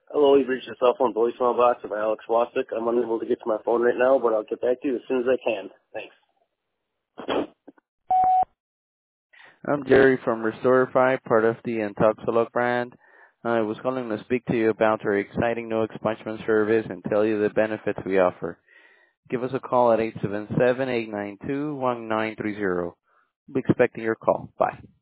Hello, you've reached the cell phone voicemail box of Alex Wasik. I'm unable to get to my phone right now, but I'll get back to you as soon as I can. Thanks. I'm Jerry from Restorify, part of the Intoxilog brand. I was calling to speak to you about our exciting new expungement service and tell you the benefits we offer. Give us a call at 877-892-1930. We'll be expecting your call. Bye.